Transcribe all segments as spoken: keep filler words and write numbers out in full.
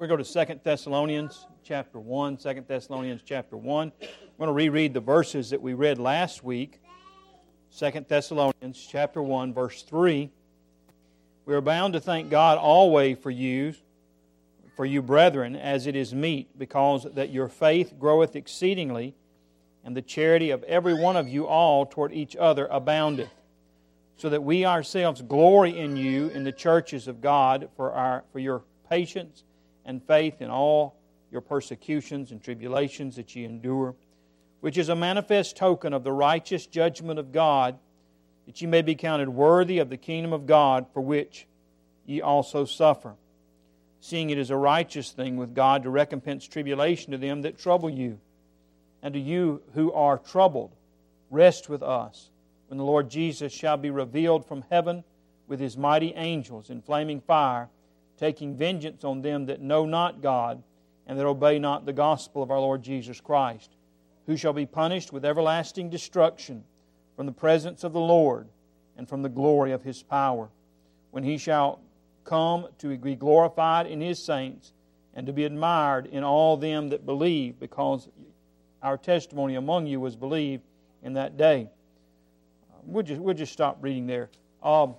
We go to Second Thessalonians chapter one, Second Thessalonians chapter one. I'm going to reread the verses that we read last week. Second Thessalonians chapter one, verse three. We are bound to thank God always for you, for you brethren, as it is meet, because that your faith groweth exceedingly, and the charity of every one of you all toward each other aboundeth, so that we ourselves glory in you in the churches of God for our for your patience and faith in all your persecutions and tribulations that ye endure, which is a manifest token of the righteous judgment of God, that ye may be counted worthy of the kingdom of God, for which ye also suffer, seeing it is a righteous thing with God to recompense tribulation to them that trouble you, and to you who are troubled, rest with us, when the Lord Jesus shall be revealed from heaven with His mighty angels in flaming fire, taking vengeance on them that know not God, and that obey not the gospel of our Lord Jesus Christ, who shall be punished with everlasting destruction from the presence of the Lord and from the glory of His power, when He shall come to be glorified in His saints and to be admired in all them that believe, because our testimony among you was believed in that day. We'll just, we'll just stop reading there. Um,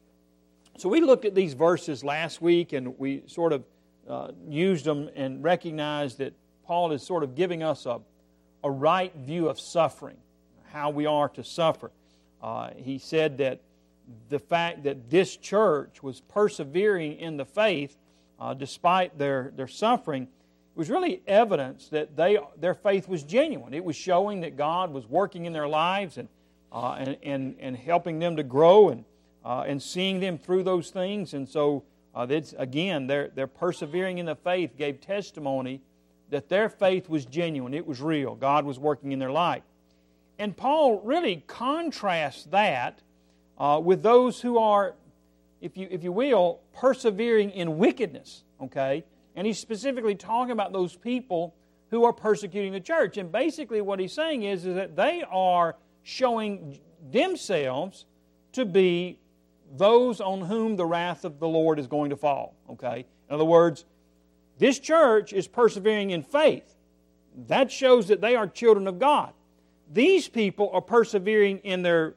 so we looked at these verses last week, and we sort of uh, used them and recognized that Paul is sort of giving us a, a right view of suffering, how we are to suffer. Uh, he said that the fact that this church was persevering in the faith uh, despite their, their suffering was really evidence that they their faith was genuine. It was showing that God was working in their lives and uh, and, and and helping them to grow and uh, and seeing them through those things. And so uh, that's again, their their persevering in the faith gave testimony that their faith was genuine. It was real. God was working in their life. And Paul really contrasts that uh, with those who are, if you if you will, persevering in wickedness. Okay. And he's specifically talking about those people who are persecuting the church. And basically what he's saying is, is that they are showing themselves to be those on whom the wrath of the Lord is going to fall. Okay? In other words, this church is persevering in faith. That shows that they are children of God. These people are persevering in their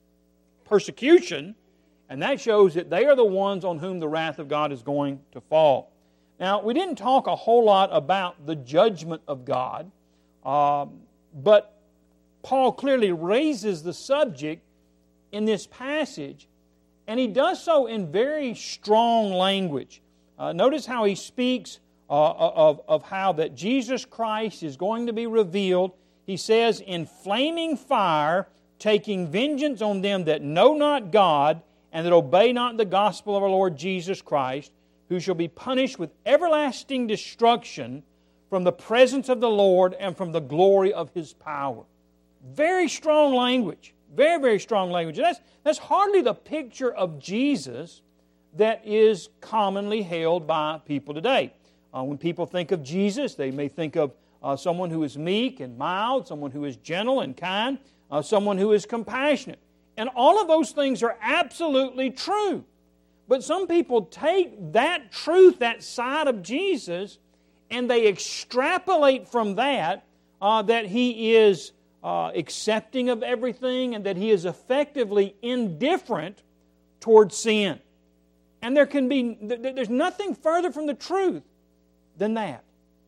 persecution, and that shows that they are the ones on whom the wrath of God is going to fall. Now, we didn't talk a whole lot about the judgment of God, um, but Paul clearly raises the subject in this passage, and he does so in very strong language. Uh, notice how he speaks uh, of, of how that Jesus Christ is going to be revealed. He says, in flaming fire, taking vengeance on them that know not God and that obey not the gospel of our Lord Jesus Christ, who shall be punished with everlasting destruction from the presence of the Lord and from the glory of His power. Very strong language. Very, very strong language. That's, that's hardly the picture of Jesus that is commonly held by people today. Uh, when people think of Jesus, they may think of uh, someone who is meek and mild, someone who is gentle and kind, uh, someone who is compassionate. And all of those things are absolutely true. But some people take that truth, that side of Jesus, and they extrapolate from that uh, that He is uh, accepting of everything and that He is effectively indifferent towards sin. And there can be, there's nothing further from the truth than that.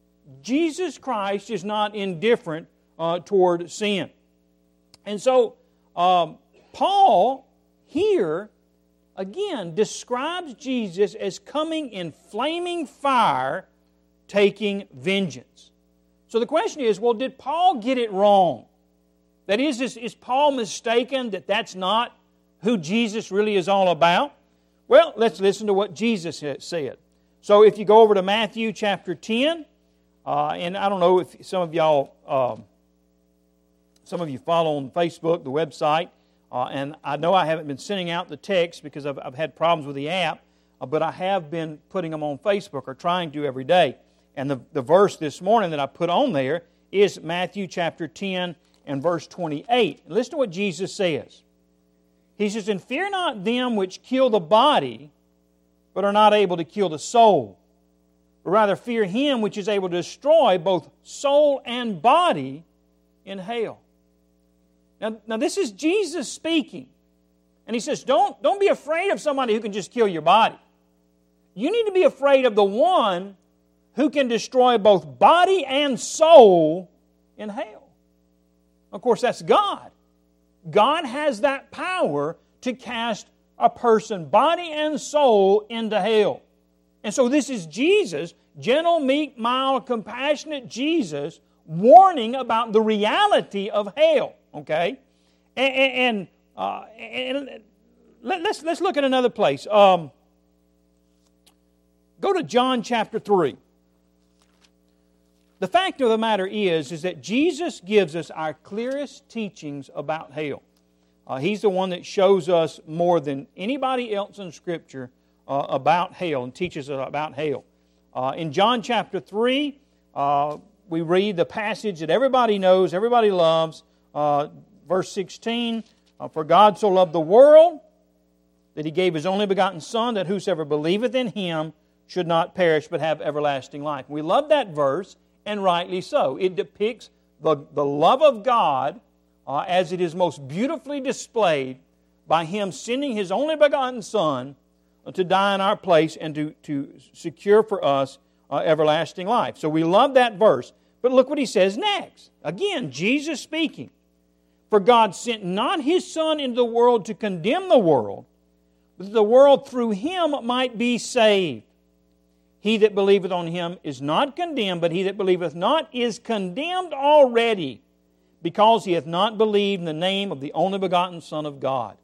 Jesus Christ is not indifferent uh, toward sin. And so, um, Paul here again describes Jesus as coming in flaming fire, taking vengeance. So the question is, well, did Paul get it wrong? That is, is, is Paul mistaken that that's not who Jesus really is all about? Well, let's listen to what Jesus said. So if you go over to Matthew chapter ten, uh, and I don't know if some of y'all, um, some of you follow on Facebook, the website, Uh, and I know I haven't been sending out the text because I've, I've had problems with the app, uh, but I have been putting them on Facebook, or trying to every day. And the, the verse this morning that I put on there is Matthew chapter ten and verse twenty-eight. And listen to what Jesus says. He says, "And fear not them which kill the body, but are not able to kill the soul. but rather fear Him which is able to destroy both soul and body in hell. Now, now this is Jesus speaking. And He says, don't, don't be afraid of somebody who can just kill your body. You need to be afraid of the one who can destroy both body and soul in hell. Of course, that's God. God has that power to cast a person, body and soul, into hell. And so this is Jesus, gentle, meek, mild, compassionate Jesus, warning about the reality of hell. Okay? And, and, uh, and let's, let's look at another place. Um, go to John chapter three. The fact of the matter is, is that Jesus gives us our clearest teachings about hell. Uh, he's the one that shows us more than anybody else in Scripture uh, about hell and teaches us about hell. Uh, in John chapter three, uh, we read the passage that everybody knows, everybody loves. Uh, verse sixteen, uh, For God so loved the world that He gave His only begotten Son, that whosoever believeth in Him should not perish but have everlasting life. We love that verse, and rightly so. It depicts the, the love of God uh, as it is most beautifully displayed by Him sending His only begotten Son to die in our place and to, to secure for us uh, everlasting life. So we love that verse. But look what He says next. Again, Jesus speaking. For God sent not His Son into the world to condemn the world, but that the world through Him might be saved. He that believeth on Him is not condemned, but he that believeth not is condemned already, because he hath not believed in the name of the only begotten Son of God.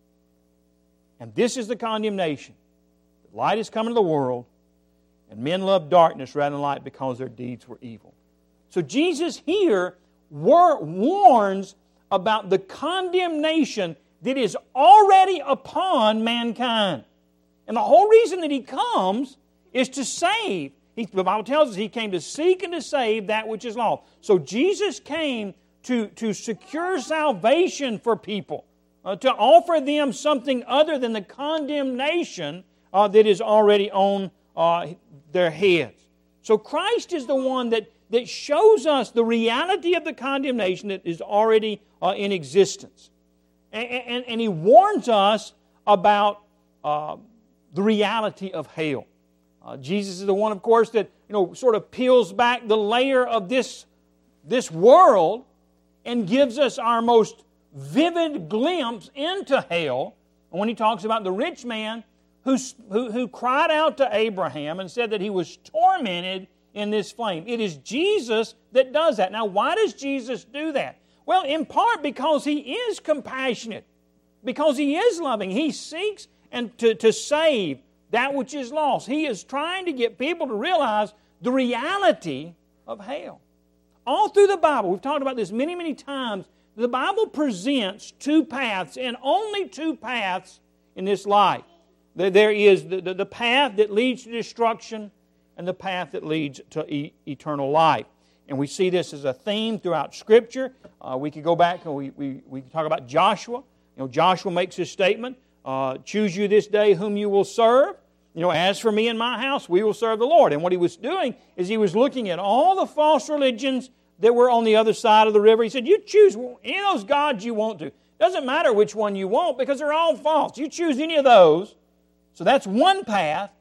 And this is the condemnation. The light is come into the world, and men love darkness rather than light because their deeds were evil. So Jesus here war- warns about the condemnation that is already upon mankind. And the whole reason that He comes is to save. He, the Bible tells us He came to seek and to save that which is lost. So Jesus came to, to secure salvation for people, uh, to offer them something other than the condemnation uh, that is already on uh, their heads. So Christ is the one that, that shows us the reality of the condemnation that is already uh, in existence. And, and, and He warns us about uh, the reality of hell. Uh, Jesus is the one, of course, that you know sort of peels back the layer of this, this world and gives us our most vivid glimpse into hell. And when He talks about the rich man who, who, who cried out to Abraham and said that he was tormented in this flame. It is Jesus that does that. Now, why does Jesus do that? Well, in part because He is compassionate, because He is loving. He seeks and to, to save that which is lost. He is trying to get people to realize the reality of hell. All through the Bible, we've talked about this many, many times, the Bible presents two paths, and only two paths in this life. There is the, the, the path that leads to destruction and the path that leads to e- eternal life. And we see this as a theme throughout Scripture. Uh, we could go back and we, we, we could talk about Joshua. You know, Joshua makes his statement, uh, choose you this day whom you will serve. You know, as for me and my house, we will serve the Lord. And what he was doing is he was looking at all the false religions that were on the other side of the river. He said, you choose any of those gods you want to. Doesn't matter which one you want because they're all false. You choose any of those. So that's one path.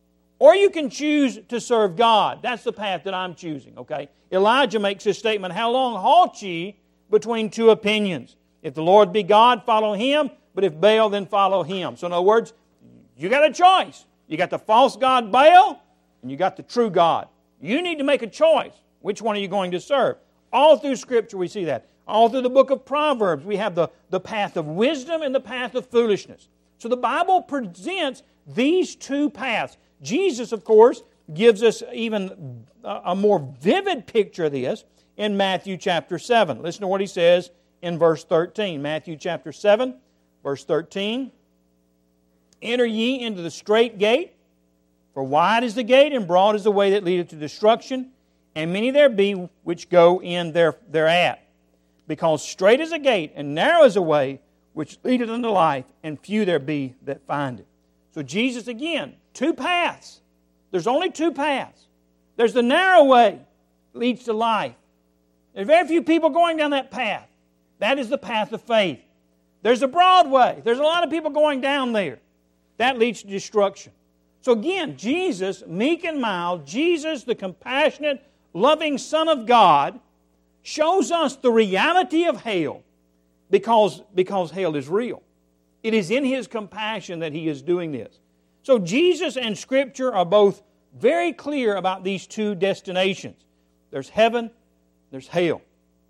Or you can choose to serve God. That's the path that I'm choosing, okay? Elijah makes his statement, how long halt ye between two opinions? If the Lord be God, follow Him. But if Baal, then follow him. So in other words, you got a choice. You got the false god Baal, and you got the true God. You need to make a choice. Which one are you going to serve? All through Scripture we see that. All through the book of Proverbs we have the, the path of wisdom and the path of foolishness. So the Bible presents these two paths. Jesus, of course, gives us even a more vivid picture of this in Matthew chapter seven. Listen to what He says in verse thirteen. Matthew chapter seven, verse thirteen. Enter ye into the strait gate, for wide is the gate, and broad is the way that leadeth to destruction, and many there be which go in there, thereat. Because strait is a gate, and narrow is a way which leadeth unto life, and few there be that find it. So Jesus, again, two paths. There's only two paths. There's the narrow way that leads to life. There's very few people going down that path. That is the path of faith. There's the broad way. There's a lot of people going down there. That leads to destruction. So again, Jesus, meek and mild, Jesus, the compassionate, loving Son of God, shows us the reality of hell because, because hell is real. It is in His compassion that He is doing this. So Jesus and Scripture are both very clear about these two destinations. There's heaven, there's hell.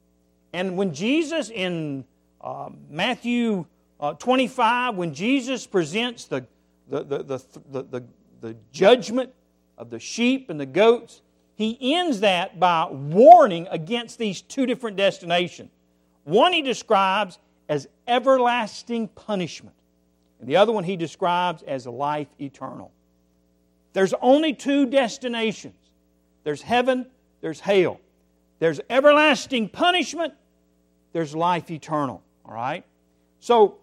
And when Jesus in uh, Matthew uh, twenty-five, when Jesus presents the, the, the, the, the, the, the judgment of the sheep and the goats, He ends that by warning against these two different destinations. One He describes as everlasting punishment, and the other one He describes as life eternal. There's only two destinations. There's heaven, there's hell. There's everlasting punishment, there's life eternal. All right? So,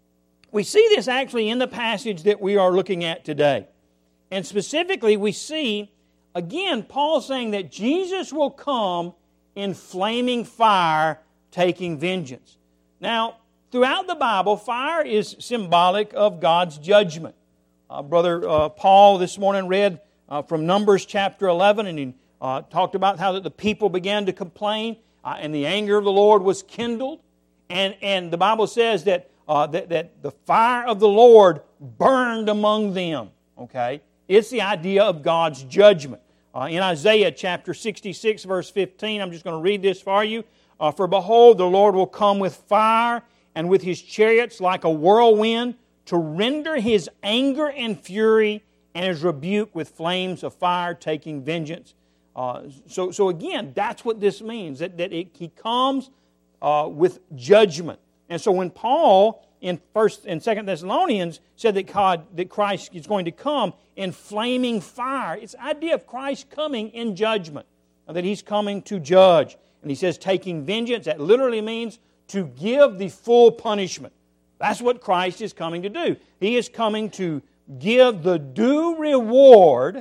we see this actually in the passage that we are looking at today. And specifically, we see, again, Paul saying that Jesus will come in flaming fire, taking vengeance. Now, throughout the Bible, fire is symbolic of God's judgment. Uh, Brother uh, Paul this morning read uh, from Numbers chapter eleven, and he uh, talked about how that the people began to complain, uh, and the anger of the Lord was kindled. And, and the Bible says that, uh, that, that the fire of the Lord burned among them. Okay? It's the idea of God's judgment. Uh, in Isaiah chapter sixty-six, verse fifteen, I'm just going to read this for you. Uh, For behold, the Lord will come with fire, and with His chariots like a whirlwind, to render His anger and fury, and His rebuke with flames of fire, taking vengeance. Uh, so, so again, that's what this means, that, that it, He comes uh, with judgment. And so when Paul in First and Second Thessalonians said that God, that Christ is going to come in flaming fire, it's the idea of Christ coming in judgment, that He's coming to judge. And he says taking vengeance, that literally means to give the full punishment. That's what Christ is coming to do. He is coming to give the due reward,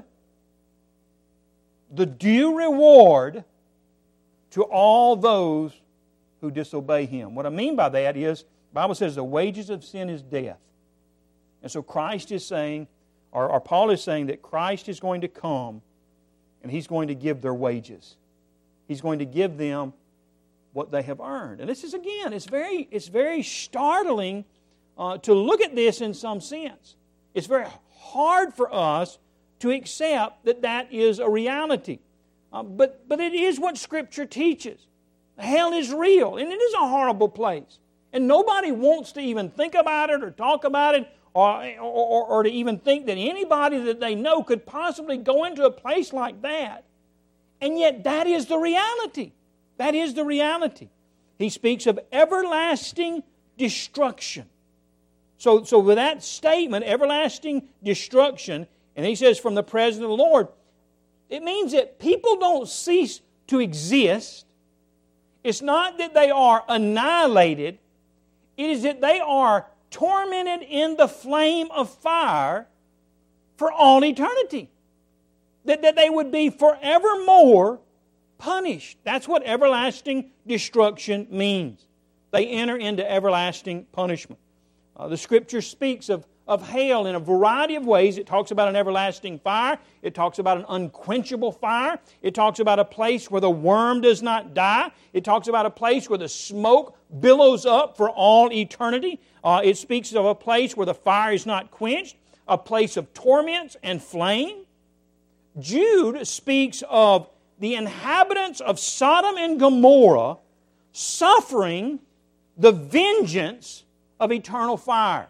the due reward to all those who disobey Him. What I mean by that is, the Bible says the wages of sin is death. And so Christ is saying, or, or Paul is saying that Christ is going to come and He's going to give their wages. He's going to give them what they have earned. And this is, again, it's very, it's very startling uh, to look at this in some sense. It's very hard for us to accept that that is a reality. Uh, but, but it is what Scripture teaches. Hell is real, and it is a horrible place. And nobody wants to even think about it or talk about it or, or, or to even think that anybody that they know could possibly go into a place like that. And yet that is the reality. That is the reality. He speaks of everlasting destruction. So, so with that statement, everlasting destruction, and he says from the presence of the Lord, it means that people don't cease to exist. It's not that they are annihilated. It is that they are tormented in the flame of fire for all eternity. That, that they would be forevermore punished. That's what everlasting destruction means. They enter into everlasting punishment. Uh, the Scripture speaks of, of hell in a variety of ways. It talks about an everlasting fire. It talks about an unquenchable fire. It talks about a place where the worm does not die. It talks about a place where the smoke billows up for all eternity. Uh, it speaks of a place where the fire is not quenched, a place of torments and flame. Jude speaks of the inhabitants of Sodom and Gomorrah suffering the vengeance of eternal fire.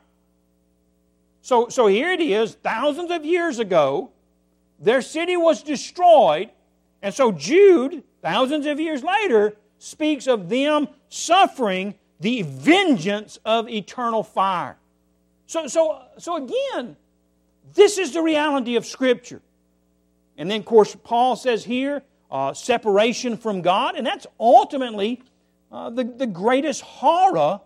So, so here it is, thousands of years ago, their city was destroyed, and so Jude, thousands of years later, speaks of them suffering the vengeance of eternal fire. So, so, so again, this is the reality of Scripture. And then, of course, Paul says here, uh, separation from God, and that's ultimately uh, the, the greatest horror.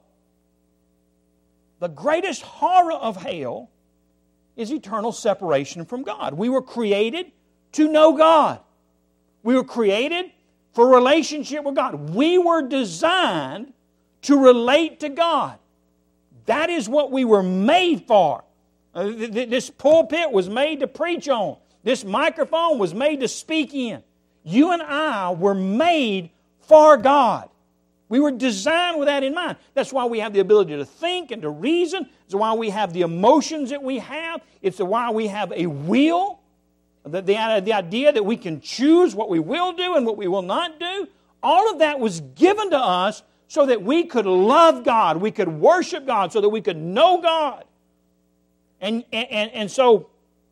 The greatest horror of hell is eternal separation from God. We were created to know God. We were created for relationship with God. We were designed to relate to God. That is what we were made for. Uh, th- th- this pulpit was made to preach on. This microphone was made to speak in. You and I were made for God. We were designed with that in mind. That's why we have the ability to think and to reason. It's why we have the emotions that we have. It's why we have a will. The, the, the idea that we can choose what we will do and what we will not do. All of that was given to us so that we could love God. We could worship God. So that we could know God. And, and, and so,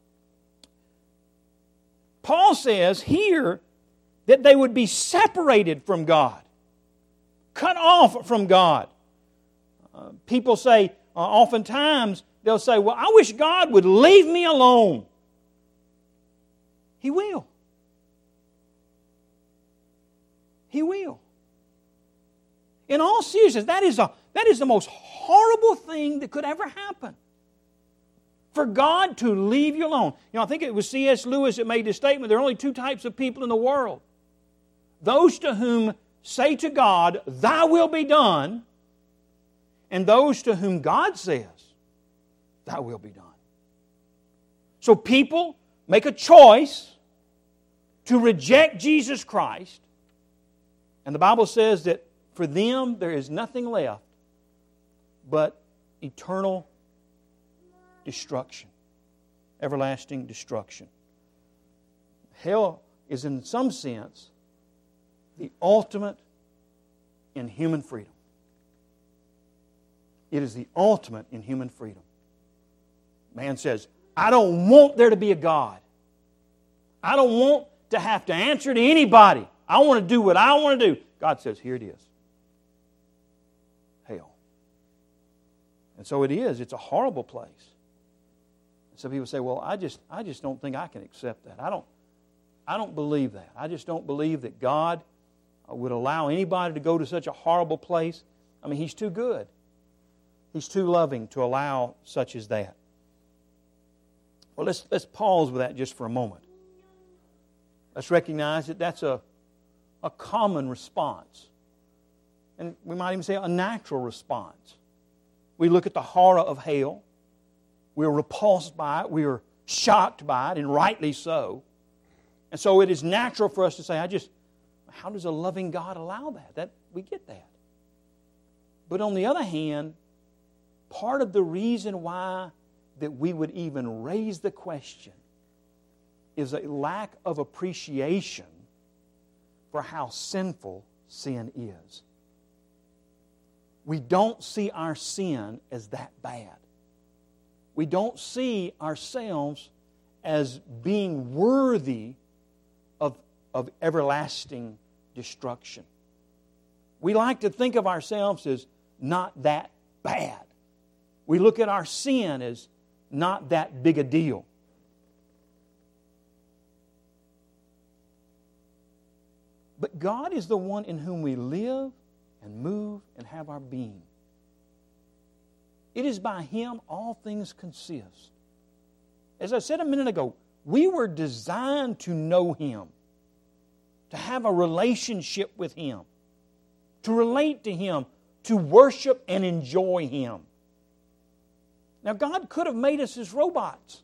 Paul says here that they would be separated from God. Cut off from God. Uh, people say, uh, oftentimes, they'll say, well, I wish God would leave me alone. He will. He will. In all seriousness, that is, a, that is the most horrible thing that could ever happen. For God to leave you alone. You know, I think it was C S Lewis that made this statement. There are only two types of people in the world. Those to whom say to God, Thy will be done, and those to whom God says, Thy will be done. So people make a choice to reject Jesus Christ, and the Bible says that for them there is nothing left but eternal destruction, everlasting destruction. Hell is in some sense the ultimate in human freedom. It is the ultimate in human freedom. Man says, I don't want there to be a God. I don't want to have to answer to anybody. I want to do what I want to do. God says, here it is. Hell. And so it is. It's a horrible place. Some people say, well, I just I just don't think I can accept that. I don't I don't believe that. I just don't believe that God would allow anybody to go to such a horrible place. I mean, He's too good. He's too loving to allow such as that. Well, let's let's pause with that just for a moment. Let's recognize that that's a, a common response. And we might even say a natural response. We look at the horror of hell. We're repulsed by it. We are shocked by it, and rightly so. And so it is natural for us to say, I just, how does a loving God allow that? That we get that. But on the other hand, part of the reason why that we would even raise the question is a lack of appreciation for how sinful sin is. We don't see our sin as that bad. We don't see ourselves as being worthy of, of everlasting destruction. We like to think of ourselves as not that bad. We look at our sin as not that big a deal. But God is the one in whom we live and move and have our being. It is by Him all things consist. As I said a minute ago, we were designed to know Him, to have a relationship with Him, to relate to Him, to worship and enjoy Him. Now, God could have made us as robots,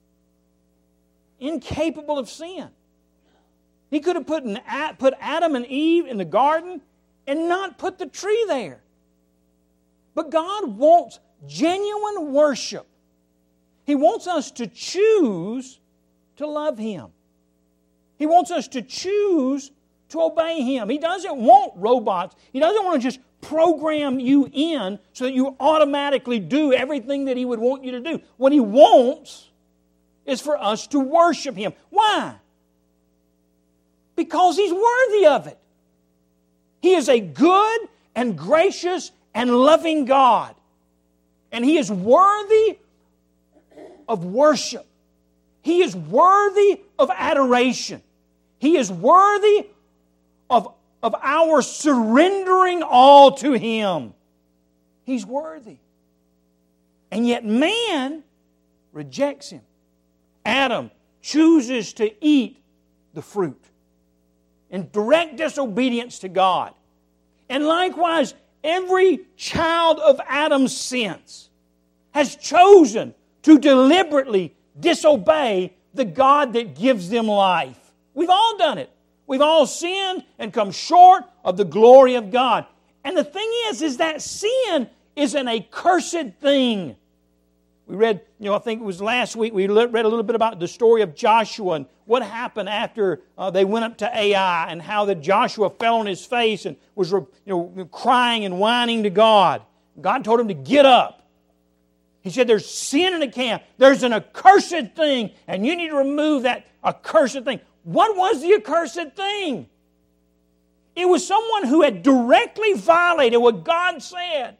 incapable of sin. He could have put, an, put Adam and Eve in the garden and not put the tree there. But God wants genuine worship. He wants us to choose to love Him. He wants us to choose to obey Him. He doesn't want robots. He doesn't want to just program you in so that you automatically do everything that He would want you to do. What He wants is for us to worship Him. Why? Because He's worthy of it. He is a good and gracious and loving God. And He is worthy of worship. He is worthy of adoration. He is worthy of, of our surrendering all to Him. He's worthy. And yet man rejects Him. Adam chooses to eat the fruit. in direct disobedience to God. And likewise, every child of Adam's since has chosen to deliberately disobey the God that gives them life. We've all done it. We've all sinned and come short of the glory of God. And the thing is, is that sin is an accursed thing. We read, you know, I think it was last week, we read a little bit about the story of Joshua and what happened after uh, they went up to Ai, and how that Joshua fell on his face and was, you know, crying and whining to God. God told him to get up. He said, there's sin in the camp. There's an accursed thing, and you need to remove that accursed thing. What was the accursed thing? It was someone who had directly violated what God said.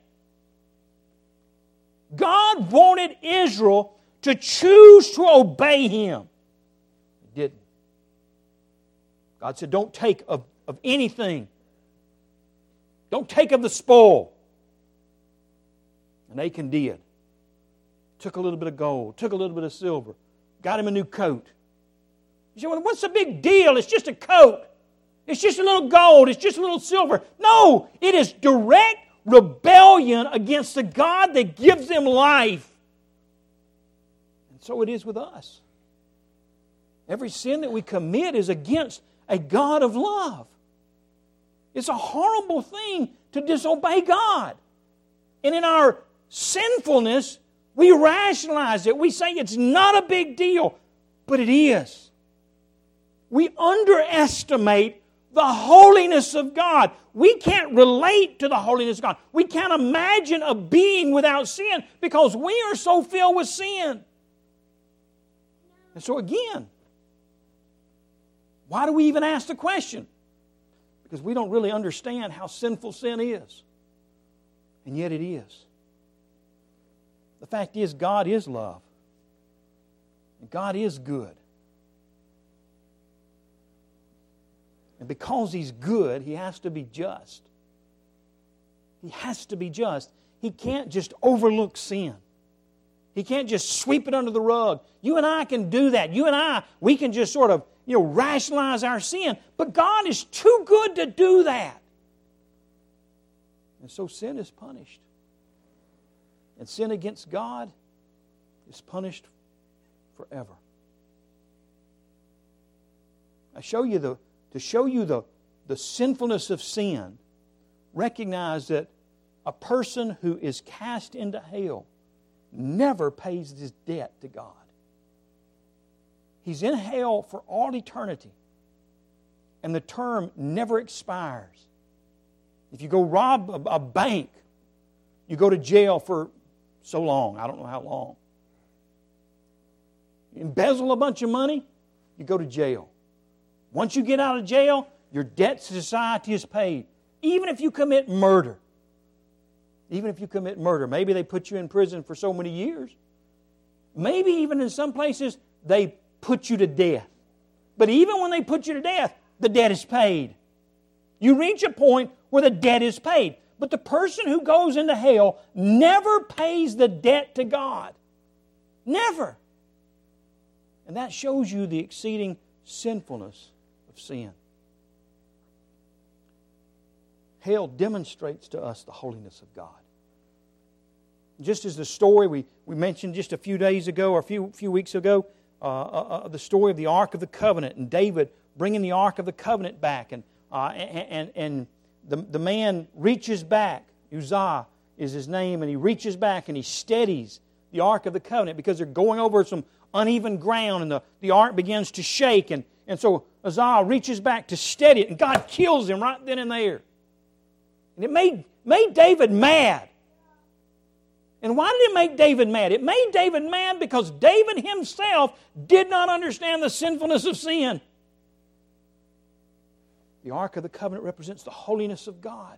God wanted Israel to choose to obey Him. He didn't. God said, don't take of, of anything. Don't take of the spoil. And Achan did. Took a little bit of gold, took a little bit of silver, got him a new coat. You say, well, what's the big deal? It's just a coat. It's just a little gold. It's just a little silver. No, it is direct rebellion against the God that gives them life. And so it is with us. Every sin that we commit is against a God of love. It's a horrible thing to disobey God. And in our sinfulness, we rationalize it. We say it's not a big deal, but it is. We underestimate the holiness of God. We can't relate to the holiness of God. We can't imagine a being without sin because we are so filled with sin. And so again, why do we even ask the question? Because we don't really understand how sinful sin is. And yet it is. The fact is, God is love. And God is good. And because He's good, He has to be just. He has to be just. He can't just overlook sin. He can't just sweep it under the rug. You and I can do that. You and I, we can just sort of, you know, rationalize our sin. But God is too good to do that. And so sin is punished. And sin against God is punished forever. I show you the To show you the, the sinfulness of sin, recognize that a person who is cast into hell never pays his debt to God. He's in hell for all eternity. And the term never expires. If you go rob a, a bank, you go to jail for so long. I don't know how long. You embezzle a bunch of money, you go to jail. Once you get out of jail, your debt to society is paid. Even if you commit murder. Even if you commit murder. Maybe they put you in prison for so many years. Maybe even in some places, they put you to death. But even when they put you to death, the debt is paid. You reach a point where the debt is paid. But the person who goes into hell never pays the debt to God. Never. And that shows you the exceeding sinfulness of sin. Hell demonstrates to us the holiness of God. Just as the story we, we mentioned just a few days ago or a few, few weeks ago, uh, uh, uh, the story of the Ark of the Covenant and David bringing the Ark of the Covenant back. And, uh, and, and the, the man reaches back, Uzzah is his name, and he reaches back and he steadies the Ark of the Covenant because they're going over some uneven ground and the, the Ark begins to shake. And, and so Uzzah reaches back to steady it and God kills him right then and there. And it made, made David mad. And why did it make David mad? It made David mad because David himself did not understand the sinfulness of sin. The Ark of the Covenant represents the holiness of God.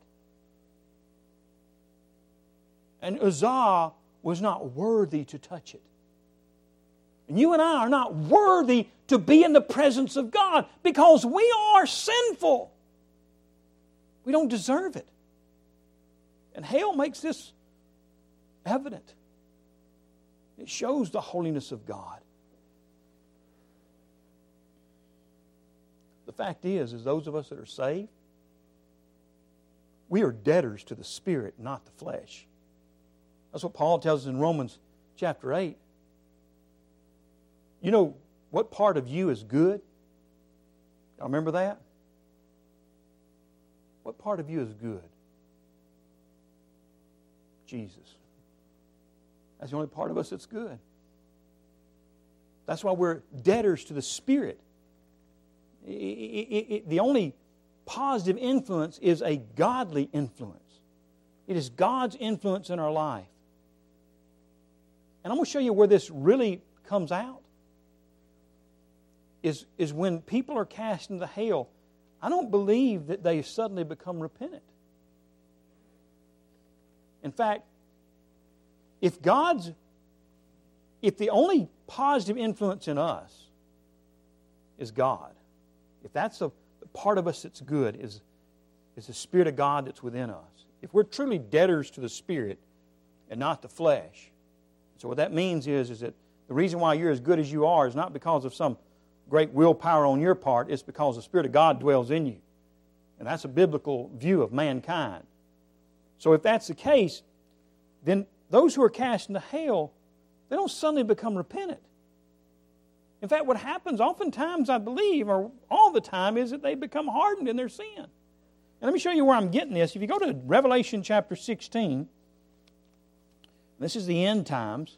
And Uzzah was not worthy to touch it. And you and I are not worthy to be in the presence of God because we are sinful. We don't deserve it. And hell makes this evident. It shows the holiness of God. The The fact is, is those of us that are saved, we are debtors to the Spirit, not the flesh. That's what Paul tells us in Romans chapter eight. You know what part of you is good? Y'all remember that? What part of you is good? Jesus. That's the only part of us that's good. That's why we're debtors to the Spirit. It, it, it, the only positive influence is a godly influence. It is God's influence in our life. And I'm going to show you where this really comes out. Is, is when people are cast into hell, I don't believe that they suddenly become repentant. In fact, if God's, if the only positive influence in us is God, if that's a part of us that's good, is, is the Spirit of God that's within us, if we're truly debtors to the Spirit and not the flesh, so what that means is, is that the reason why you're as good as you are is not because of some great willpower on your part, it's because the Spirit of God dwells in you. And that's a biblical view of mankind. So if that's the case, then those who are cast into hell, they don't suddenly become repentant. In fact, what happens oftentimes, I believe, or all the time, is that they become hardened in their sin. And let me show you where I'm getting this. If you go to Revelation chapter sixteen, this is the end times.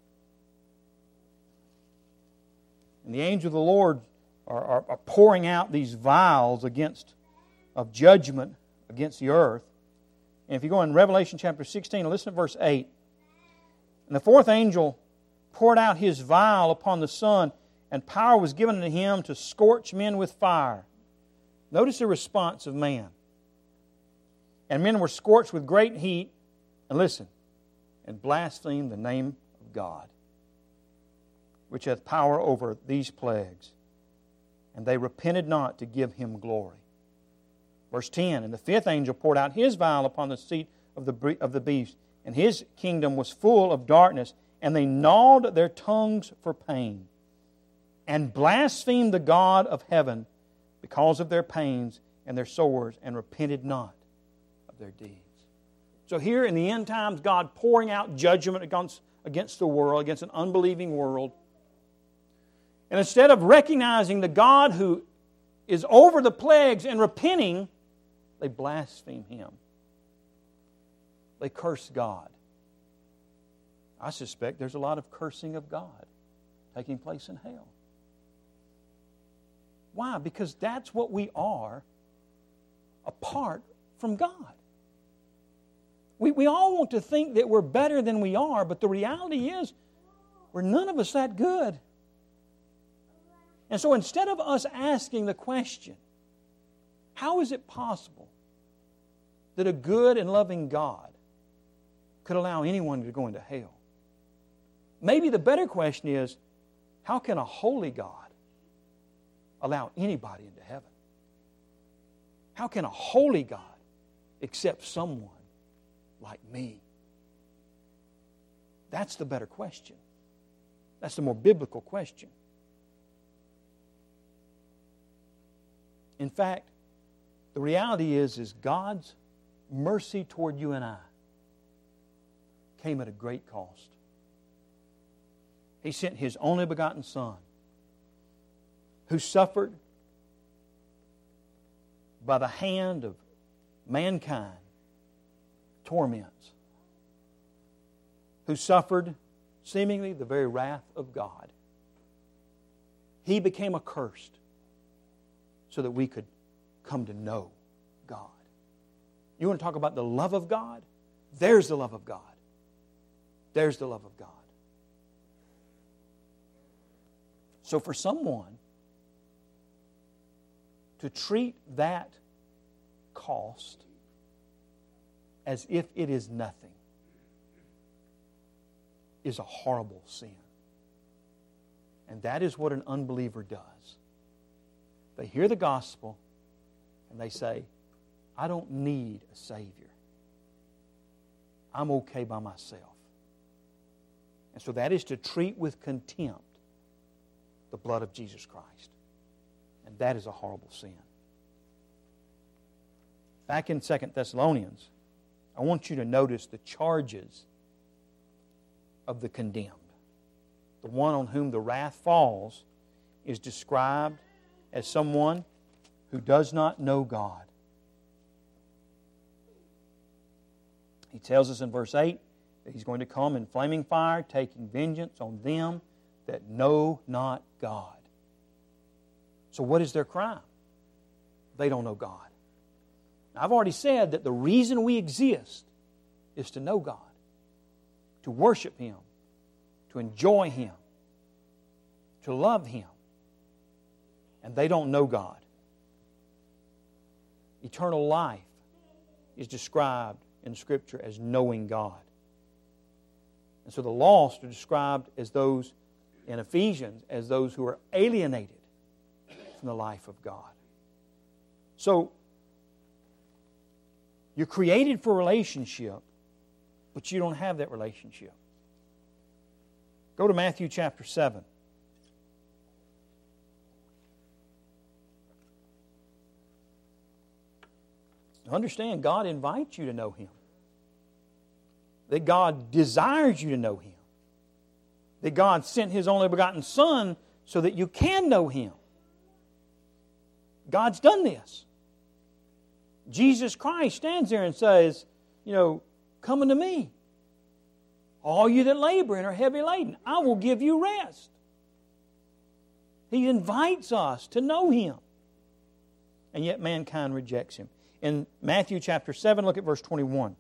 And the angels of the Lord are, are, are pouring out these vials against of judgment against the earth. And if you go in Revelation chapter sixteen, listen to verse eight. And the fourth angel poured out his vial upon the sun, and power was given unto him to scorch men with fire. Notice the response of man. And men were scorched with great heat, and listen, and blasphemed the name of God, which hath power over these plagues. And they repented not to give him glory. Verse ten, and the fifth angel poured out his vial upon the seat of the, of the beast, and his kingdom was full of darkness, and they gnawed their tongues for pain, and blasphemed the God of heaven because of their pains and their sores, and repented not of their deeds. So here in the end times, God pouring out judgment against, against the world, against an unbelieving world. And instead of recognizing the God who is over the plagues and repenting, they blaspheme Him. They curse God. I suspect there's a lot of cursing of God taking place in hell. Why? Because that's what we are apart from God. We, we all want to think that we're better than we are, but the reality is we're none of us that good. And so instead of us asking the question, how is it possible that a good and loving God could allow anyone to go into hell? Maybe the better question is, how can a holy God allow anybody into heaven? How can a holy God accept someone like me? That's the better question. That's the more biblical question. In fact, the reality is, is God's mercy toward you and I came at a great cost. He sent His only begotten Son, who suffered by the hand of mankind torments, who suffered seemingly the very wrath of God. He became accursed so that we could come to know God. You want to talk about the love of God? There's the love of God. There's the love of God. So for someone to treat that cost as if it is nothing is a horrible sin. And that is what an unbeliever does. They hear the gospel and they say, I don't need a Savior. I'm okay by myself. And so that is to treat with contempt the blood of Jesus Christ. And that is a horrible sin. Back in Second Thessalonians, I want you to notice the charges of the condemned. The one on whom the wrath falls is described as someone who does not know God. He tells us in verse eight that He's going to come in flaming fire, taking vengeance on them that know not God. So what is their crime? They don't know God. Now, I've already said that the reason we exist is to know God, to worship Him, to enjoy Him, to love Him. And they don't know God. Eternal life is described in Scripture as knowing God. And so the lost are described as those in Ephesians as those who are alienated from the life of God. So, you're created for relationship, but you don't have that relationship. Go to Matthew chapter seven. Understand, God invites you to know Him. That God desires you to know Him. That God sent His only begotten Son so that you can know Him. God's done this. Jesus Christ stands there and says, you know, come unto me, all you that labor and are heavy laden, I will give you rest. He invites us to know Him. And yet mankind rejects Him. In Matthew chapter seven, look at verse twenty-one.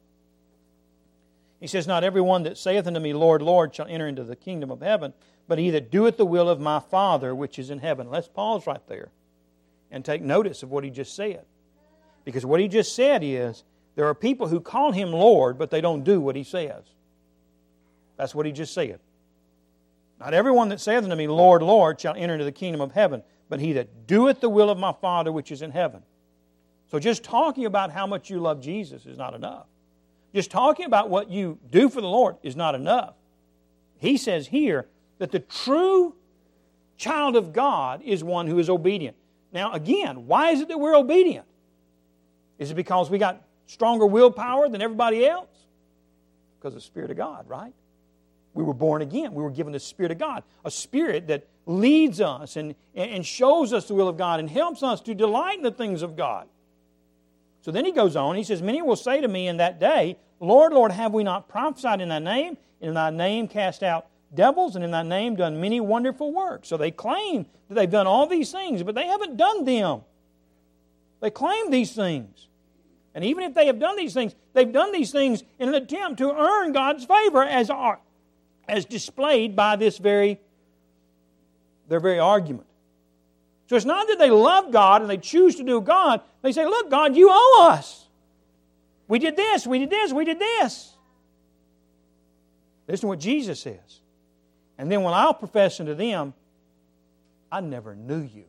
He says, not everyone that saith unto me, Lord, Lord, shall enter into the kingdom of heaven, but he that doeth the will of my Father which is in heaven. Let's pause right there and take notice of what he just said. Because what he just said is, there are people who call Him Lord, but they don't do what He says. That's what he just said. Not everyone that saith unto me, Lord, Lord, shall enter into the kingdom of heaven, but he that doeth the will of my Father which is in heaven. So just talking about how much you love Jesus is not enough. Just talking about what you do for the Lord is not enough. He says here that the true child of God is one who is obedient. Now again, why is it that we're obedient? Is it because we got stronger willpower than everybody else? Because of the Spirit of God, right? We were born again. We were given the Spirit of God. A Spirit that leads us and, and shows us the will of God and helps us to delight in the things of God. So then he goes on, he says, many will say to me in that day, Lord, Lord, have we not prophesied in Thy name? And in Thy name cast out devils, and in Thy name done many wonderful works. So they claim that they've done all these things, but they haven't done them. They claim these things. And even if they have done these things, they've done these things in an attempt to earn God's favor as, as displayed by this very, their very argument. So it's not that they love God and they choose to do God. They say, look, God, you owe us. We did this, we did this, we did this. Listen to what Jesus says. And then when I'll profess unto them, I never knew you.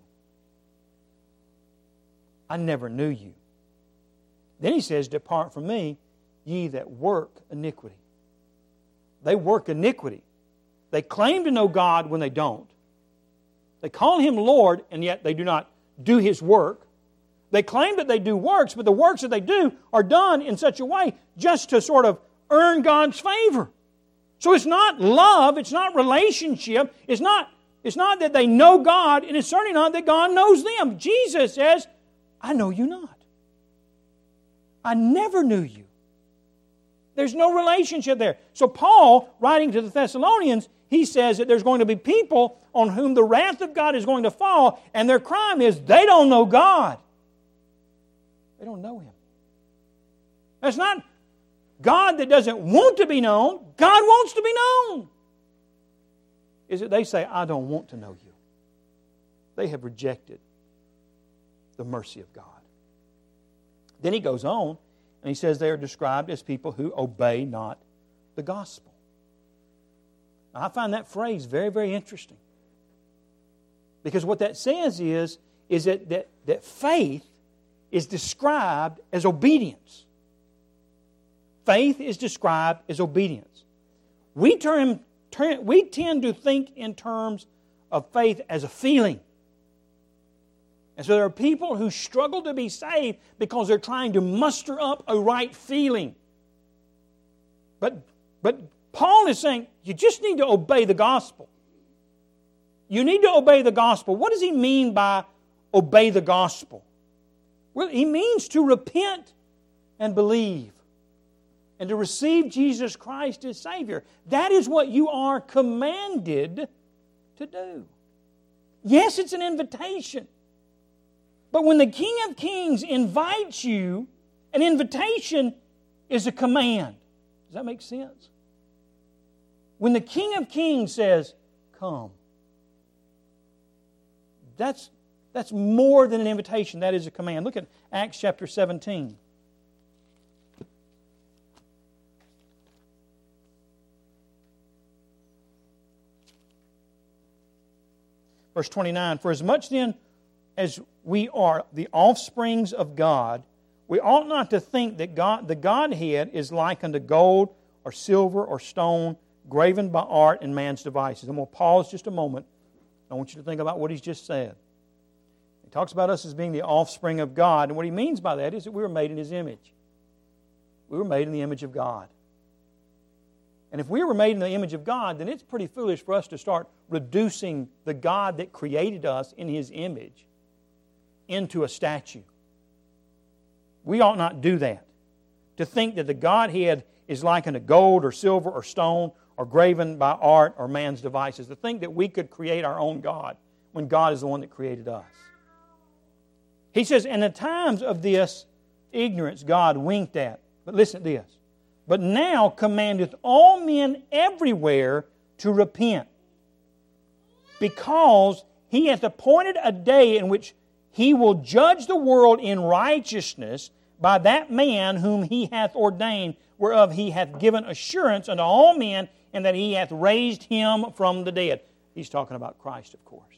I never knew you. Then he says, depart from me, ye that work iniquity. They work iniquity. They claim to know God when they don't. They call Him Lord, and yet they do not do His work. They claim that they do works, but the works that they do are done in such a way just to sort of earn God's favor. So it's not love, it's not relationship, it's not, it's not that they know God, and it's certainly not that God knows them. Jesus says, I know you not. I never knew you. There's no relationship there. So Paul, writing to the Thessalonians, he says that there's going to be people on whom the wrath of God is going to fall, and their crime is they don't know God. They don't know Him. That's not God that doesn't want to be known. God wants to be known. Is that they say, I don't want to know you. They have rejected the mercy of God. Then he goes on, and he says they are described as people who obey not the gospel. Now, I find that phrase very, very interesting. Because what that says is, is that, that, that faith is described as obedience. Faith is described as obedience. We, term, term, we tend to think in terms of faith as a feeling. And so there are people who struggle to be saved because they're trying to muster up a right feeling. But, but Paul is saying, you just need to obey the gospel. You need to obey the gospel. What does he mean by obey the gospel? Well, he means to repent and believe and to receive Jesus Christ as Savior. That is what you are commanded to do. Yes, it's an invitation. But when the King of Kings invites you, an invitation is a command. Does that make sense? When the King of Kings says, come, that's, that's more than an invitation. That is a command. Look at Acts chapter seventeen. Verse twenty-nine, for as much then as we are the offsprings of God, we ought not to think that God, the Godhead is like unto gold or silver or stone, graven by art and man's devices. I'm going to pause just a moment. I want you to think about what he's just said. He talks about us as being the offspring of God, and what he means by that is that we were made in His image. We were made in the image of God. And if we were made in the image of God, then it's pretty foolish for us to start reducing the God that created us in His image into a statue. We ought not do that. To think that the Godhead is like unto gold or silver or stone or graven by art or man's devices. To think that we could create our own God when God is the one that created us. He says, in the times of this ignorance God winked at. But listen to this. But now commandeth all men everywhere to repent, because He hath appointed a day in which He will judge the world in righteousness by that man whom He hath ordained, whereof He hath given assurance unto all men, and that He hath raised Him from the dead. He's talking about Christ, of course.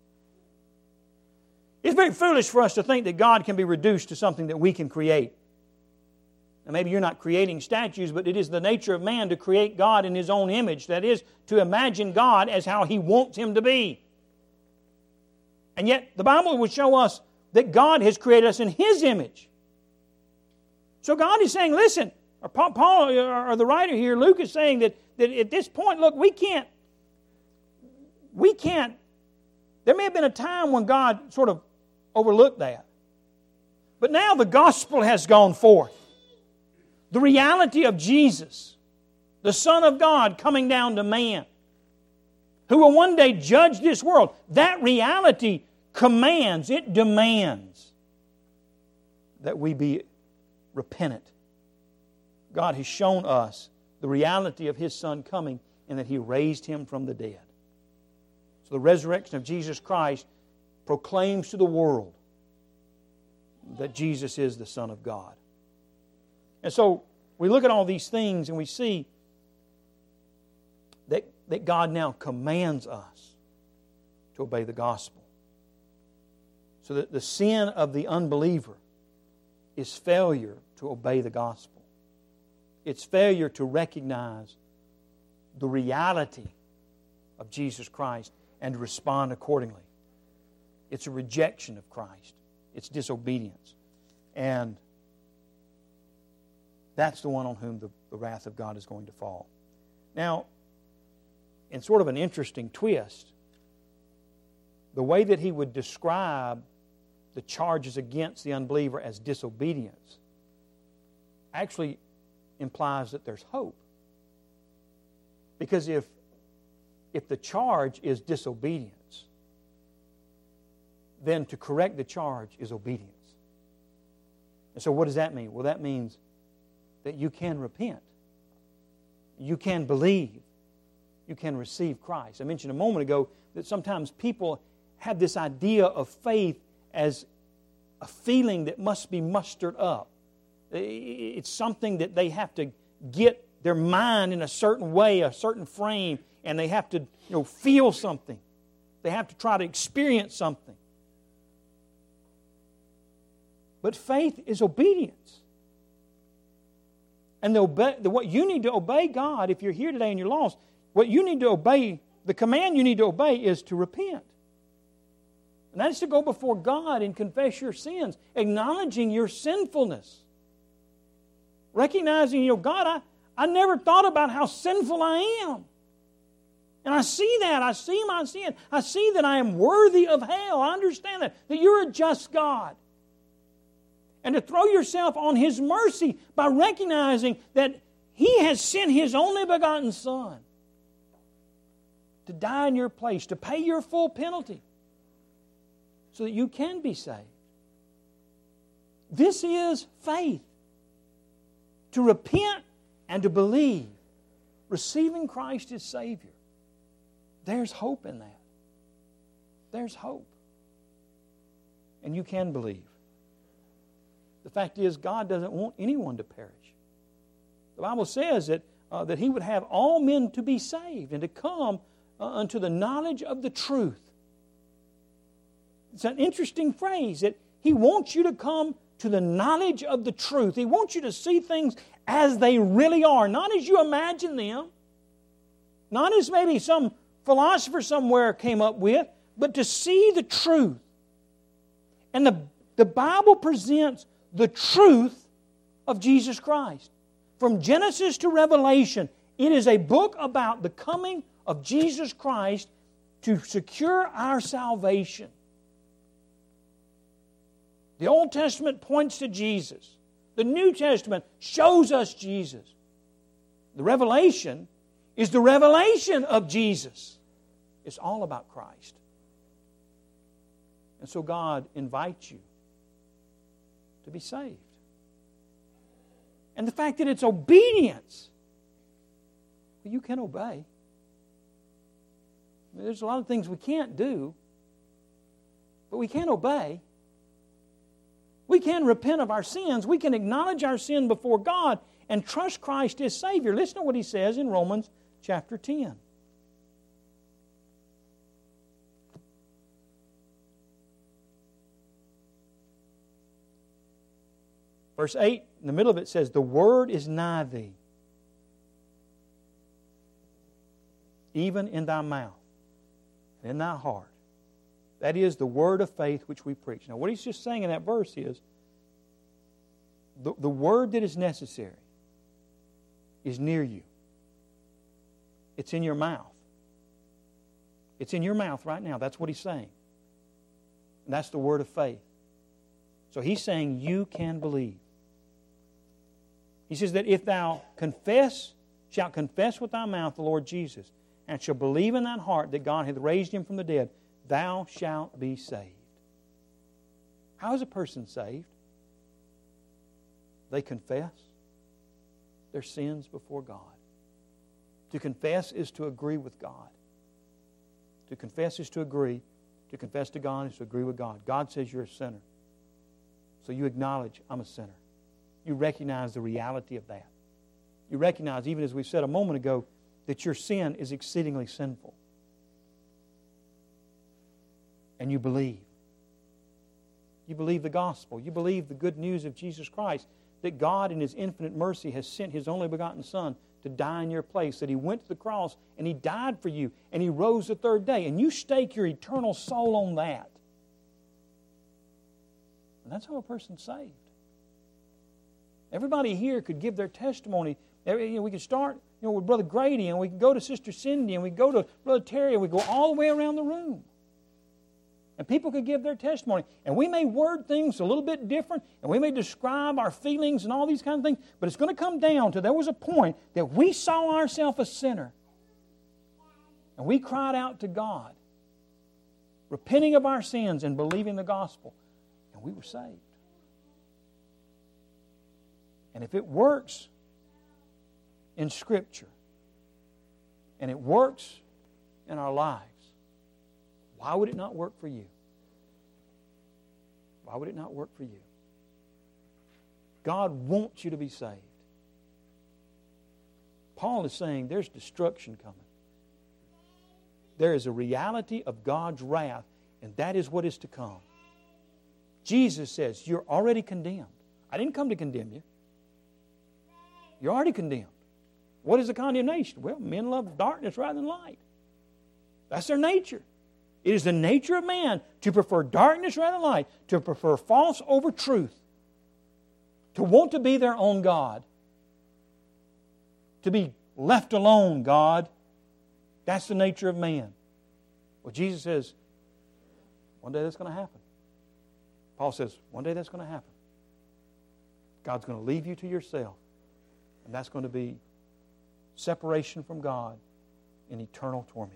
It's very foolish for us to think that God can be reduced to something that we can create. Now, maybe you're not creating statues, but it is the nature of man to create God in his own image. That is, to imagine God as how He wants Him to be. And yet, the Bible would show us that God has created us in His image. So God is saying, listen, or Paul, or the writer here, Luke, is saying that, that at this point, look, we can't, we can't, there may have been a time when God sort of overlooked that. But now the gospel has gone forth. The reality of Jesus, the Son of God coming down to man, who will one day judge this world. That reality commands, it demands that we be repentant. God has shown us the reality of His Son coming and that He raised Him from the dead. So the resurrection of Jesus Christ proclaims to the world that Jesus is the Son of God. And so we look at all these things and we see that, that God now commands us to obey the gospel. So that the sin of the unbeliever is failure to obey the gospel. It's failure to recognize the reality of Jesus Christ and to respond accordingly. It's a rejection of Christ. It's disobedience. And that's the one on whom the, the wrath of God is going to fall. Now, in sort of an interesting twist, the way that he would describe the charges against the unbeliever as disobedience actually implies that there's hope. Because if, if the charge is disobedience, then to correct the charge is obedience. And so what does that mean? Well, that means that you can repent. You can believe. You can receive Christ. I mentioned a moment ago that sometimes people have this idea of faith as a feeling that must be mustered up. It's something that they have to get their mind in a certain way, a certain frame, and they have to, you know, feel something. They have to try to experience something. But faith is obedience. And the obey, the, what you need to obey God, if you're here today and you're lost, what you need to obey, the command you need to obey is to repent. And that is to go before God and confess your sins, acknowledging your sinfulness. Recognizing, you know, God, I, I never thought about how sinful I am. And I see that. I see my sin. I see that I am worthy of hell. I understand that, that you're a just God. And to throw yourself on His mercy by recognizing that He has sent His only begotten Son to die in your place, to pay your full penalty, so that you can be saved. This is faith. To repent and to believe, receiving Christ as Savior. There's hope in that. There's hope. And you can believe. The fact is, God doesn't want anyone to perish. The Bible says that, uh, that He would have all men to be saved and to come uh, unto the knowledge of the truth. It's an interesting phrase that He wants you to come to the knowledge of the truth. He wants you to see things as they really are, not as you imagine them, not as maybe some philosopher somewhere came up with, but to see the truth. And the, the Bible presents the truth of Jesus Christ. From Genesis to Revelation, it is a book about the coming of Jesus Christ to secure our salvation. The Old Testament points to Jesus. The New Testament shows us Jesus. The Revelation is the revelation of Jesus. It's all about Christ. And so God invites you to be saved. And the fact that it's obedience, well, you can obey. I mean, there's a lot of things we can't do, but we can obey. We can repent of our sins. We can acknowledge our sin before God and trust Christ as Savior. Listen to what He says in Romans chapter ten. Verse eight, in the middle of it says, "The word is nigh thee, even in thy mouth, and in thy heart. That is the word of faith which we preach." Now, what he's just saying in that verse is, the, the word that is necessary is near you. It's in your mouth. It's in your mouth right now. That's what he's saying. And that's the word of faith. So he's saying you can believe. He says that if thou confess, shalt confess with thy mouth the Lord Jesus, and shalt believe in thine heart that God hath raised Him from the dead, thou shalt be saved. How is a person saved? They confess their sins before God. To confess is to agree with God. To confess is to agree. To confess to God is to agree with God. God says you're a sinner. So you acknowledge, I'm a sinner. You recognize the reality of that. You recognize, even as we said a moment ago, that your sin is exceedingly sinful. And you believe. You believe the gospel. You believe the good news of Jesus Christ, that God in His infinite mercy has sent His only begotten Son to die in your place, that He went to the cross and He died for you, and He rose the third day, and you stake your eternal soul on that. And that's how a person's saved. Everybody here could give their testimony. You know, we could start you know, with Brother Grady, and we can go to Sister Cindy, and we go to Brother Terry, and we go all the way around the room. And people could give their testimony. And we may word things a little bit different, and we may describe our feelings and all these kinds of things, but it's going to come down to there was a point that we saw ourselves a sinner. And we cried out to God, repenting of our sins and believing the gospel. And we were saved. And if it works in Scripture, and it works in our lives, why would it not work for you? Why would it not work for you? God wants you to be saved. Paul is saying there's destruction coming. There is a reality of God's wrath, and that is what is to come. Jesus says, you're already condemned. I didn't come to condemn you. You're already condemned. What is the condemnation? Well, men love darkness rather than light. That's their nature. It is the nature of man to prefer darkness rather than light, to prefer false over truth, to want to be their own God, to be left alone God. That's the nature of man. Well, Jesus says, one day that's going to happen. Paul says, one day that's going to happen. God's going to leave you to yourself, and that's going to be separation from God in eternal torment.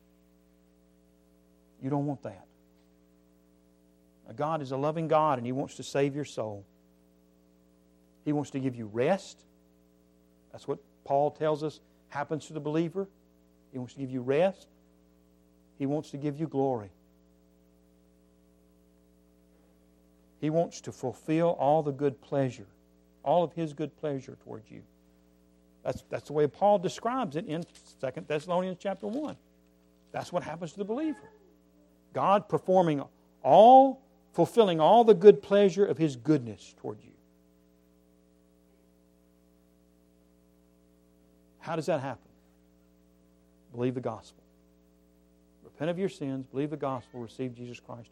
You don't want that. Now, God is a loving God, and He wants to save your soul. He wants to give you rest. That's what Paul tells us happens to the believer. He wants to give you rest. He wants to give you glory. He wants to fulfill all the good pleasure, all of His good pleasure towards you. That's, that's the way Paul describes it in Second Thessalonians chapter one. That's what happens to the believer. God performing all, fulfilling all the good pleasure of His goodness toward you. How does that happen? Believe the gospel. Repent of your sins, believe the gospel, receive Jesus Christ